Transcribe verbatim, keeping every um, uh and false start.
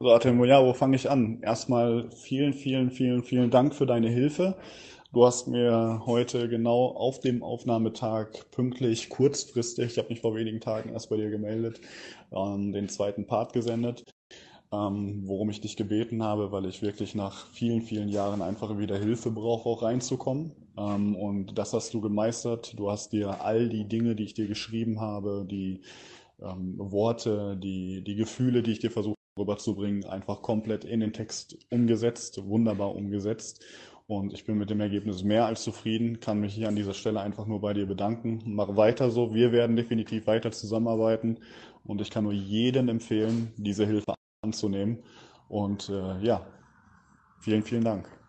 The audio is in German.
So, Artem, ja, wo fange ich an? Erstmal vielen, vielen, vielen, vielen Dank für deine Hilfe. Du hast mir heute genau auf dem Aufnahmetag pünktlich, kurzfristig, ich habe mich vor wenigen Tagen erst bei dir gemeldet, ähm, den zweiten Part gesendet, ähm, worum ich dich gebeten habe, weil ich wirklich nach vielen, vielen Jahren einfach wieder Hilfe brauche, auch reinzukommen. Ähm, und das hast du gemeistert. Du hast dir all die Dinge, die ich dir geschrieben habe, die ähm, Worte, die, die Gefühle, die ich dir versucht rüberzubringen, einfach komplett in den Text umgesetzt, wunderbar umgesetzt. Und ich bin mit dem Ergebnis mehr als zufrieden, kann mich hier an dieser Stelle einfach nur bei dir bedanken. Mach weiter so, wir werden definitiv weiter zusammenarbeiten und ich kann nur jedem empfehlen, diese Hilfe anzunehmen. Und äh, ja, vielen, vielen Dank.